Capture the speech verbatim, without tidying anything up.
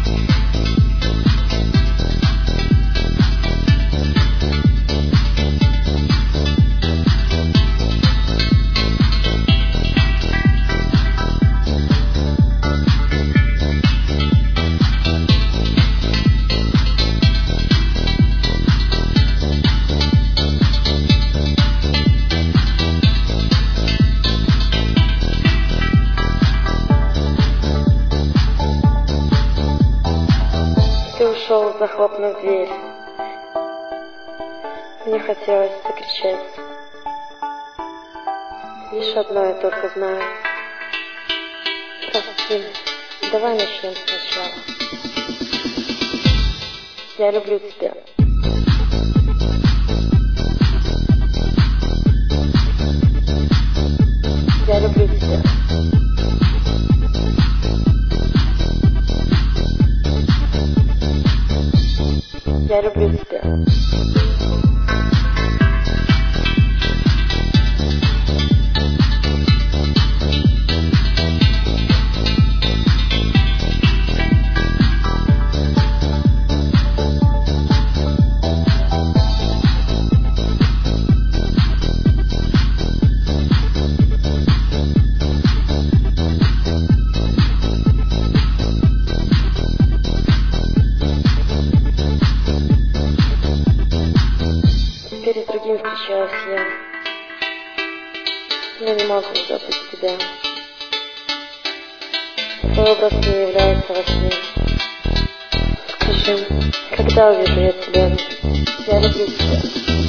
Ты ушел, захлопнув дверь. Мне хотелось закричать. Лишь одно я только знаю. Прости, давай начнем сначала. Я люблю тебя. Я люблю тебя. Я люблю тебя. Теперь с другим встречаюсь я. Я не могу забыть тебя. Твой образ не является во сне. Скажи, когда увижу я тебя? Я люблю тебя.